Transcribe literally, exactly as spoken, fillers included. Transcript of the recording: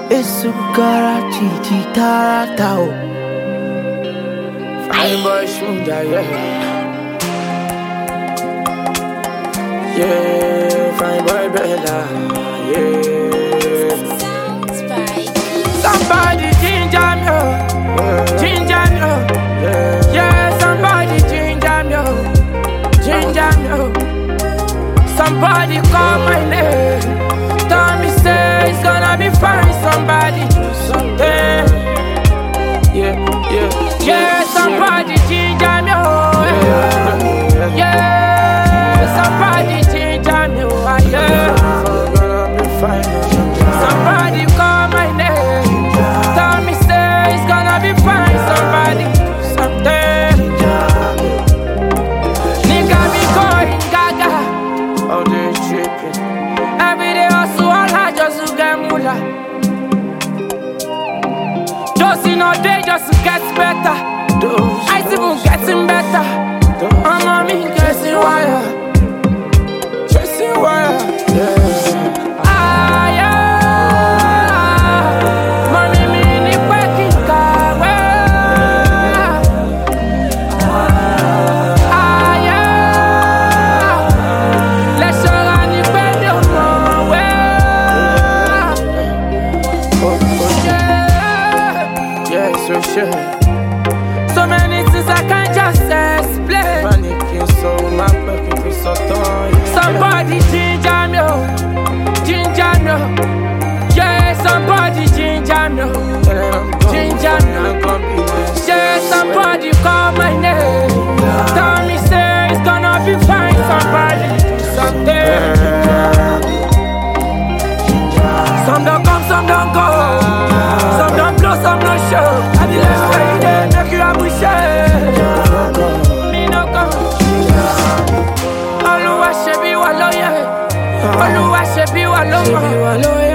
Esukara chichi taratao. Fine boy shunda, yeah. Yeah, fine boy Bella, yeah. Somebody ginger me, oh. Ginger me, oh. Yeah, somebody ginger me, oh. Ginger me, oh. Somebody call my name. Tell me say it's gonna be fine. Somebody do something. Yeah, yeah, yeah. Somebody ginger me, oh. Yeah, yeah. Somebody ginger me, oh. Yeah. It's gonna be fine. Somebody call my name. Tell me say it's gonna be fine. Somebody do something. Nigga be going gaga. All day tripping. Every day hustle all hard just to get moolah. Just in a day just to get better. I see even getting better. I'm on me chasing wire. Chasing wire. Yeah. Ah yeah. Money me ni working car. Ah yeah. Let's show run the bend on my way. Yeah, so sure. So many things I can't just explain. Panicking so my pocket is so tight. Somebody ginger me, oh. Ginger me, oh. Yeah, somebody ginger me, oh. Ginger me, oh. Yeah, somebody call my name. Tell me say it's gonna be fine. Somebody do something. Some don't come, some don't go. Some don't blow, some don't show. I be left right there, make you have wish. Me no come. Oluwa shebi wa loye. Oluwa shebi wa loye.